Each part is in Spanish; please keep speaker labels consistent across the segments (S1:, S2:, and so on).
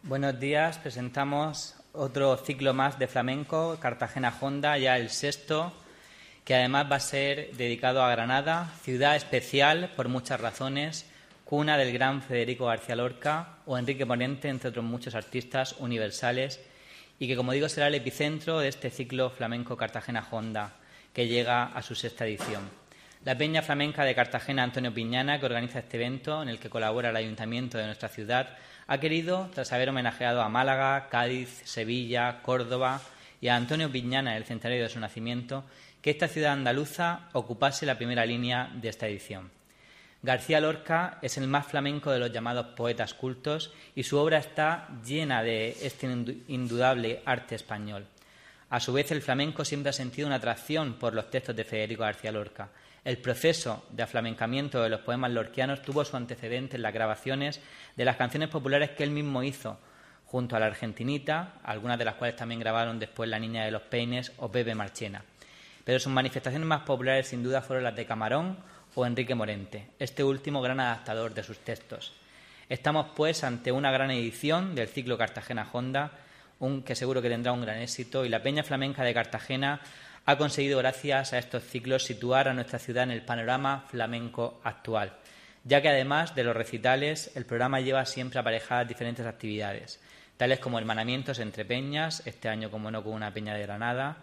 S1: Buenos días, presentamos otro ciclo más de flamenco, Cartagena Honda, ya el sexto, que además va a ser dedicado a Granada, ciudad especial por muchas razones, cuna del gran Federico García Lorca o Enrique Morente, entre otros muchos artistas universales, y que, como digo, será el epicentro de este ciclo flamenco Cartagena Honda, que llega a su sexta edición. La Peña Flamenca de Cartagena Antonio Piñana, que organiza este evento, en el que colabora el Ayuntamiento de nuestra ciudad, ha querido, tras haber homenajeado a Málaga, Cádiz, Sevilla, Córdoba y a Antonio Piñana en el centenario de su nacimiento, que esta ciudad andaluza ocupase la primera línea de esta edición. García Lorca es el más flamenco de los llamados poetas cultos y su obra está llena de este indudable arte español. A su vez, el flamenco siempre ha sentido una atracción por los textos de Federico García Lorca. El proceso de aflamencamiento de los poemas lorquianos tuvo su antecedente en las grabaciones de las canciones populares que él mismo hizo, junto a la Argentinita, algunas de las cuales también grabaron después La Niña de los Peines o Pepe Marchena. Pero sus manifestaciones más populares, sin duda, fueron las de Camarón o Enrique Morente, este último gran adaptador de sus textos. Estamos, pues, ante una gran edición del ciclo Cartagena Honda, que seguro que tendrá un gran éxito, y la Peña Flamenca de Cartagena ha conseguido, gracias a estos ciclos, situar a nuestra ciudad en el panorama flamenco actual, ya que además de los recitales, el programa lleva siempre aparejadas diferentes actividades, tales como hermanamientos entre peñas, este año, como no, con una peña de Granada,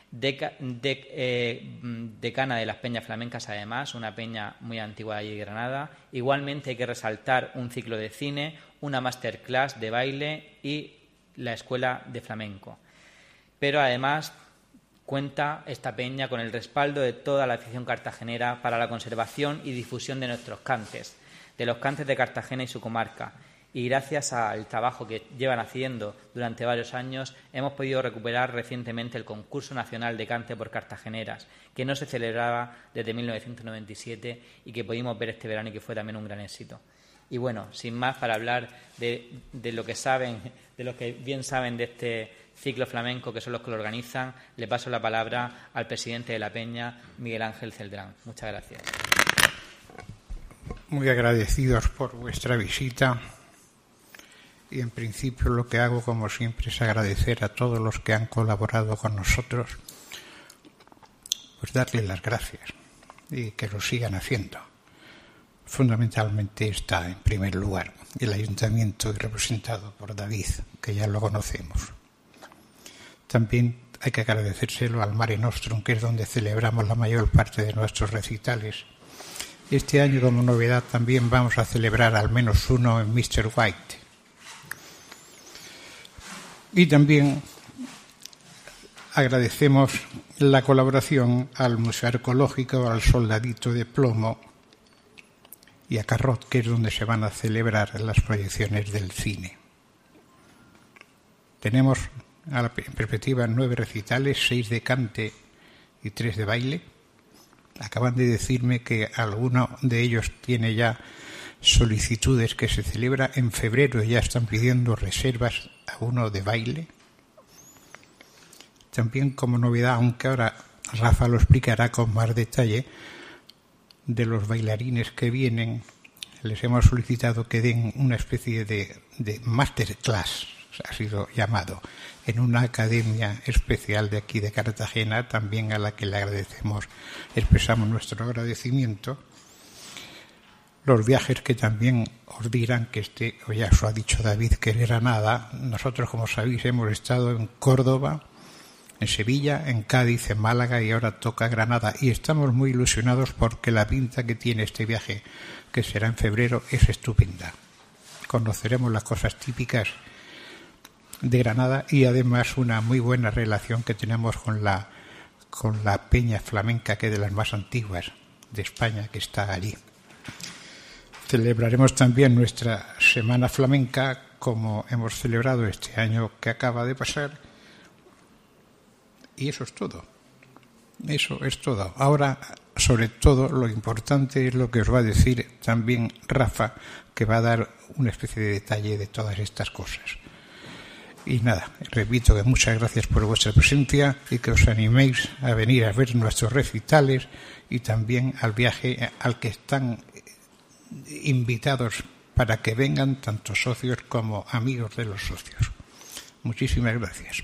S1: decana de las peñas flamencas, además, una peña muy antigua de allí de Granada. Igualmente hay que resaltar un ciclo de cine, una masterclass de baile y la escuela de flamenco. Pero además cuenta esta peña con el respaldo de toda la afición cartagenera para la conservación y difusión de nuestros cantes, de los cantes de Cartagena y su comarca. Y gracias al trabajo que llevan haciendo durante varios años, hemos podido recuperar recientemente el Concurso Nacional de Cante por Cartageneras, que no se celebraba desde 1997 y que pudimos ver este verano y que fue también un gran éxito. Y bueno, sin más, para hablar de lo que saben, de lo que bien saben de este ciclo flamenco, que son los que lo organizan, le paso la palabra al presidente de la Peña, Miguel Ángel Celdrán. Muchas gracias.
S2: Muy agradecidos por vuestra visita. Y en principio lo que hago, como siempre, es agradecer a todos los que han colaborado con nosotros, pues darles las gracias y que lo sigan haciendo. Fundamentalmente está, en primer lugar, el Ayuntamiento, representado por David, que ya lo conocemos. También hay que agradecérselo al Mare Nostrum, que es donde celebramos la mayor parte de nuestros recitales. Este año, como novedad, también vamos a celebrar al menos uno en Mr. White. Y también agradecemos la colaboración al Museo Arqueológico, al Soldadito de Plomo y a Carrot, que es donde se van a celebrar las proyecciones del cine. Tenemos, a la perspectiva, 9 recitales, 6 de cante y 3 de baile. Acaban de decirme que alguno de ellos tiene ya solicitudes, que se celebra en febrero, ya están pidiendo reservas a uno de baile. También, como novedad, aunque ahora Rafa lo explicará con más detalle, de los bailarines que vienen, les hemos solicitado que den una especie de masterclass, ha sido llamado, en una academia especial de aquí de Cartagena, también a la que le agradecemos, expresamos nuestro agradecimiento. Los viajes que también os dirán que o ya os lo ha dicho David, que es Granada. Nosotros, como sabéis, hemos estado en Córdoba, en Sevilla, en Cádiz, en Málaga y ahora toca Granada. Y estamos muy ilusionados porque la pinta que tiene este viaje, que será en febrero, es estupenda. Conoceremos las cosas típicas de Granada y además una muy buena relación que tenemos con la Peña Flamenca, que es de las más antiguas de España, que está allí. Celebraremos también nuestra Semana Flamenca, como hemos celebrado este año que acaba de pasar. Y eso es todo. Eso es todo. Ahora, sobre todo, lo importante es lo que os va a decir también Rafa, que va a dar una especie de detalle de todas estas cosas. Y nada, repito que muchas gracias por vuestra presencia y que os animéis a venir a ver nuestros recitales y también al viaje al que están invitados para que vengan tanto socios como amigos de los socios. Muchísimas gracias.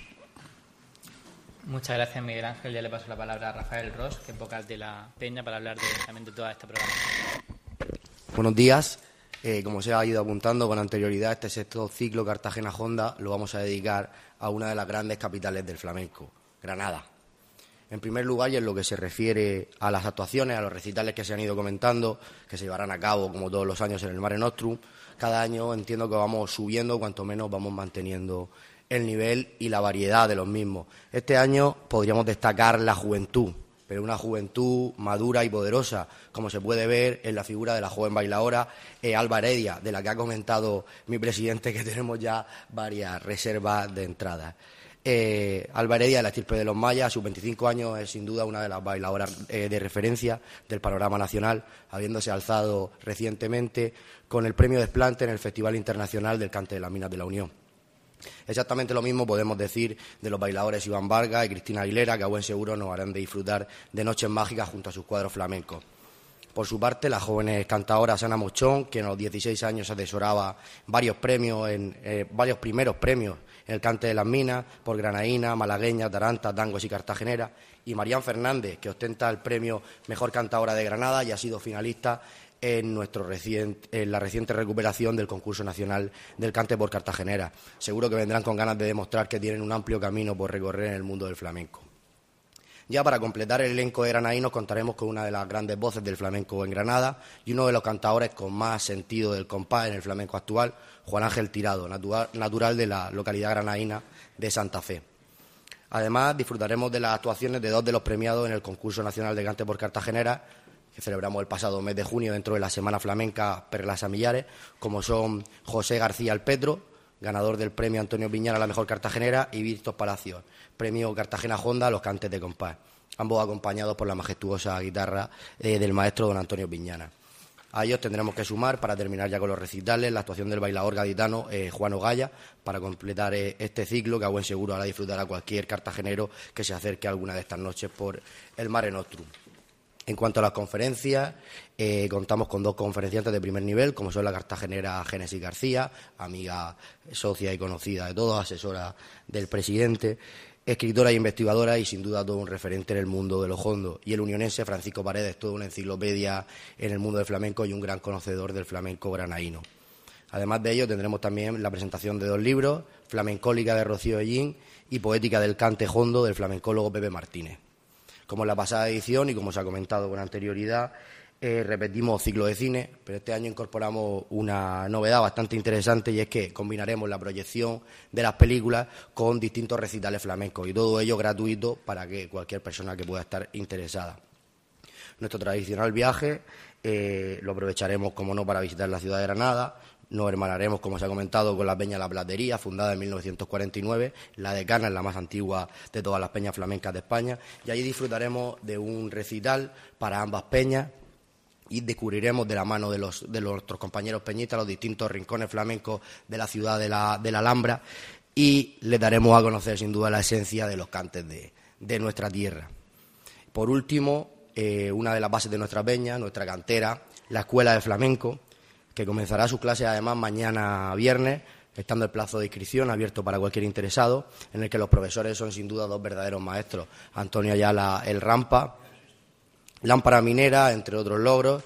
S1: Muchas gracias, Miguel Ángel. Ya le paso la palabra a Rafael Ros, que es vocal de la Peña, para hablar también de toda esta programación.
S3: Buenos días. Como se ha ido apuntando con anterioridad, este sexto ciclo Cartagena-Honda lo vamos a dedicar a una de las grandes capitales del flamenco, Granada. En primer lugar, y en lo que se refiere a las actuaciones, a los recitales que se han ido comentando, que se llevarán a cabo, como todos los años, en el Mare Nostrum, cada año entiendo que vamos subiendo, cuanto menos vamos manteniendo el nivel y la variedad de los mismos. Este año podríamos destacar la juventud, pero una juventud madura y poderosa, como se puede ver en la figura de la joven bailaora Alba Heredia, de la que ha comentado mi presidente que tenemos ya varias reservas de entrada. Alba Heredia, de la estirpe de los mayas, a sus 25 años es sin duda una de las bailadoras de referencia del panorama nacional, habiéndose alzado recientemente con el premio Desplante en el Festival Internacional del Cante de las Minas de la Unión. Exactamente lo mismo podemos decir de los bailadores Iván Vargas y Cristina Aguilera, que a buen seguro nos harán de disfrutar de noches mágicas junto a sus cuadros flamencos. Por su parte, la joven cantadora Sana Mochón, que a los 16 años atesoraba varios primeros premios en el Cante de las Minas, por granaína, malagueña, taranta, tangos y cartagenera, y Marián Fernández, que ostenta el premio Mejor Cantadora de Granada y ha sido finalista en la reciente recuperación del concurso nacional del cante por cartagenera. Seguro que vendrán con ganas de demostrar que tienen un amplio camino por recorrer en el mundo del flamenco. Ya para completar el elenco de granadinos contaremos con una de las grandes voces del flamenco en Granada y uno de los cantadores con más sentido del compás en el flamenco actual, Juan Ángel Tirado, natural de la localidad granadina de Santa Fe. Además, disfrutaremos de las actuaciones de dos de los premiados en el concurso nacional de cante por cartagenera, que celebramos el pasado mes de junio dentro de la Semana Flamenca Perlas a Millares, como son José García Alpetro, ganador del premio Antonio Piñana a la mejor cartagenera, y Víctor Palacios, premio Cartagena-Honda a los cantes de compás, ambos acompañados por la majestuosa guitarra del maestro don Antonio Piñana. A ellos tendremos que sumar, para terminar ya con los recitales, la actuación del bailador gaditano Juan Ogaya, para completar este ciclo que a buen seguro hará disfrutar a cualquier cartagenero que se acerque alguna de estas noches por el Mare Nostrum. En cuanto a las conferencias, contamos con dos conferenciantes de primer nivel, como son la cartagenera Génesis García, amiga, socia y conocida de todos, asesora del presidente, escritora e investigadora y sin duda todo un referente en el mundo de los hondos, y el unionense Francisco Paredes, toda una enciclopedia en el mundo del flamenco y un gran conocedor del flamenco granaíno. Además de ello, tendremos también la presentación de dos libros, Flamencólica de Rocío Ellín y Poética del cante hondo del flamencólogo Pepe Martínez. Como en la pasada edición y como se ha comentado con anterioridad, repetimos ciclo de cine, pero este año incorporamos una novedad bastante interesante, y es que combinaremos la proyección de las películas con distintos recitales flamencos, y todo ello gratuito para que cualquier persona que pueda estar interesada. Nuestro tradicional viaje lo aprovecharemos, como no, para visitar la ciudad de Granada. Nos hermanaremos, como se ha comentado, con la Peña La Platería, fundada en 1949. La Decana es la más antigua de todas las peñas flamencas de España, y allí disfrutaremos de un recital para ambas peñas y descubriremos de la mano de nuestros compañeros peñistas los distintos rincones flamencos de la ciudad de la Alhambra, y les daremos a conocer sin duda la esencia de los cantes de nuestra tierra. Por último, una de las bases de nuestra peña, nuestra cantera, la Escuela de Flamenco, que comenzará sus clases además mañana viernes, estando el plazo de inscripción abierto para cualquier interesado, en el que los profesores son sin duda dos verdaderos maestros, Antonio Ayala el Rampa, lámpara minera, entre otros logros,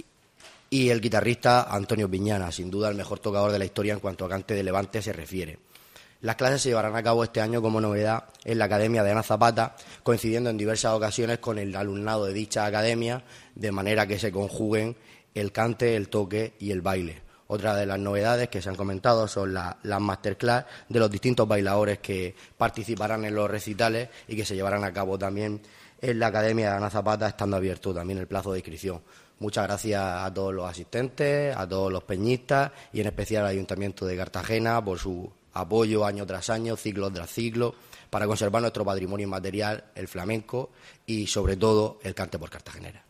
S3: y el guitarrista Antonio Piñana, sin duda el mejor tocador de la historia en cuanto a cante de Levante se refiere. Las clases se llevarán a cabo este año como novedad en la Academia de Ana Zapata, coincidiendo en diversas ocasiones con el alumnado de dicha academia, de manera que se conjuguen el cante, el toque y el baile. Otra de las novedades que se han comentado son las masterclass de los distintos bailadores que participarán en los recitales y que se llevarán a cabo también en la Academia de Ana Zapata, estando abierto también el plazo de inscripción. Muchas gracias a todos los asistentes, a todos los peñistas y en especial al Ayuntamiento de Cartagena por su apoyo año tras año, ciclo tras ciclo, para conservar nuestro patrimonio inmaterial, el flamenco y sobre todo el cante por cartagenera.